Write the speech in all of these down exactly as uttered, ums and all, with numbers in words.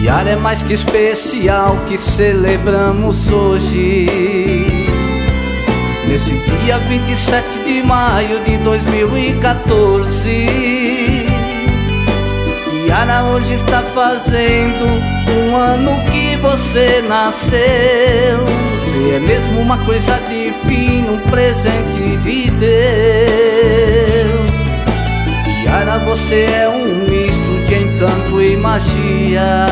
Kiara é mais que especial que celebramos hoje, nesse dia vinte e sete de maio de dois mil e quatorze. Kiara hoje está fazendo um ano que você nasceu. Você é mesmo uma coisa divina, um presente de Deus. Kiara, você é um misto de encanto e magia.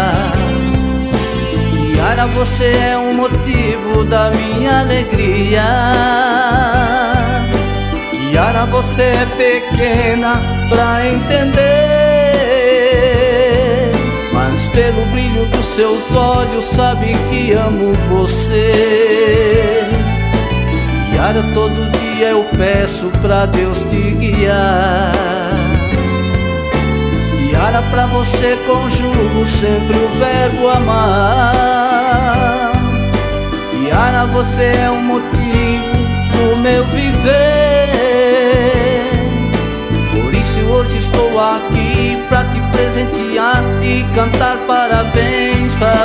Kiara, você é um motivo da minha alegria. Kiara, você é pequena pra entender, mas pelo brilho dos seus olhos sabe que amo você. Kiara, todo dia eu peço pra Deus te guiar. Kiara, pra você conjugo sempre o verbo amar. Kiara, você é um motivo do meu viver. Por isso hoje estou aqui pra te presentear e cantar parabéns pra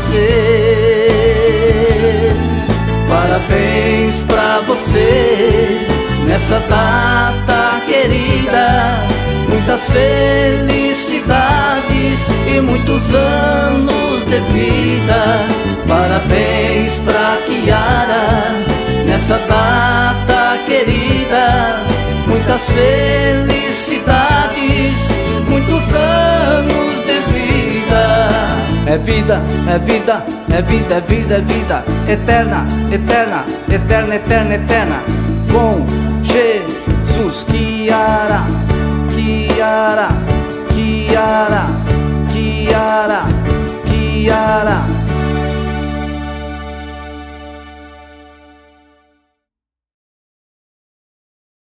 você. Parabéns pra você nessa data querida. Muitas felicidades e muitos anos de vida. Parabéns pra Kiara nessa data querida. Muitas felicidades, muitos anos de vida. É vida, é vida, é vida, é vida, é vida eterna, eterna, eterna, eterna, eterna. Com Jesus. Kiara, Kiara.